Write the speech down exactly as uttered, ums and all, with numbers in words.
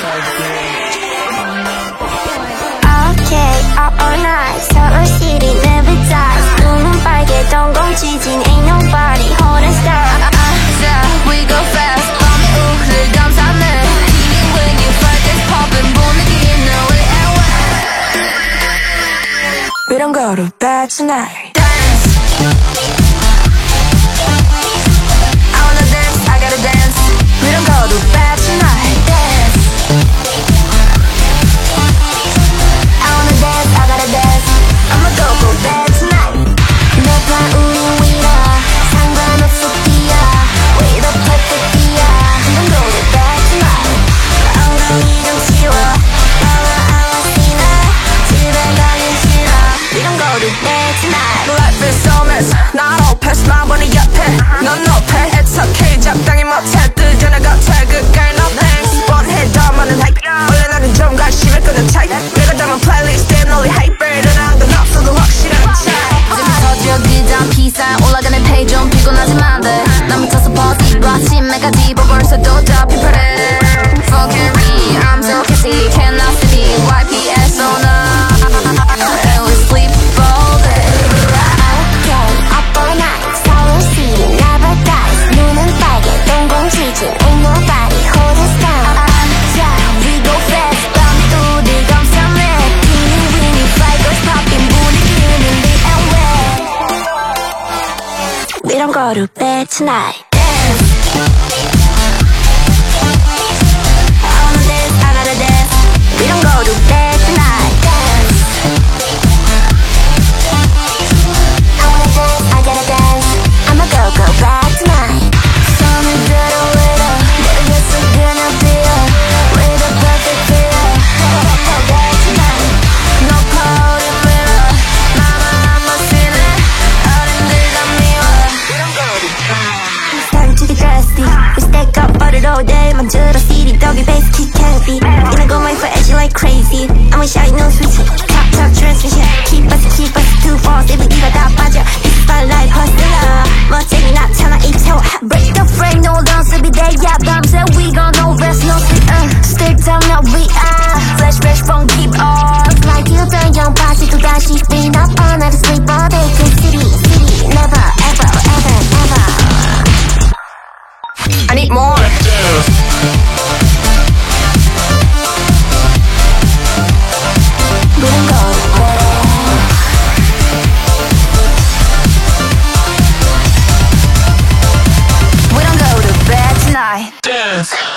Okay, all, all night 서울 city never dies 눈은 빨개 동공지진 ain't nobody holding style Yeah, we go fast 밤에 우릴 감싸네 Feeling when you fight this poppin' 못 느끼는 we and we We don't go to bed tonight. Dance I wanna dance, I gotta dance We don't go to bed tonight. Dance I wanna dance, I gotta dance I'ma go go bed tonight 매번 우린 위로 상관없어 뛰어 We the perfect deal We don't go to bed tonight 엉덩이 좀 치워 나와 아와시나 집에 가긴 싫어 We don't go to bed tonight Life is so mess. 난 오패스 마법의 옆에 넌 높해. It's okay. 적당히 못해. 뜨전에 겉에 그게 no thanks. 뻔해 더 많은 hype. 원래 나는 좀 관심을 끄는 type. 내가 담은 playlist 에 널리 hyper. 일어난 건 없어도 확실한 차이. 이제부터 지금 비싼 올라가는 페이 좀 피곤하지만 돼 난 미쳐서 버스 아침에까지 보고 벌써도 잡힌 패래 Fucking me, I'm so kissy Cannot see me, Y P S on And we sleep all day Okay, up all night 서울 city never dies 눈은 빨개 동공지진 ain't nobody hold us down Yeah, we go fast 밤에 우릴 감싸네 Feeling winny, fighters popping 분위기는 the and wet We don't go to bed tonight Dance I wanna dance, I gotta dance We don't go to bed tonight Dance I wanna dance, I gotta dance I'ma go, go back tonight 손을 들어 with her 모르겠어 그냥 feel With a perfect feel Go back tonight No cold in mirror 나만 안 마시네 어른들 다 미워 Starting to get thirsty We stack up butter all day 만들어 city doggy bass kick heavy Gonna go my for edgy like crazy I'ma shine no switch Top top transmission Keep us keep us too fast even 이가 다 빠져 It's fun like hustler 멋쟁이 나타나 입태워 Break the frame no dance every day yeah 밤새 we gon' no rest no sleep uh. Stick down now we are Flash flash phone keep off Like you done young party 또 다시 spin up all night sleep all day King city city never ever ever ever I need more. We don't go to bed We don't go to bed tonight Dance.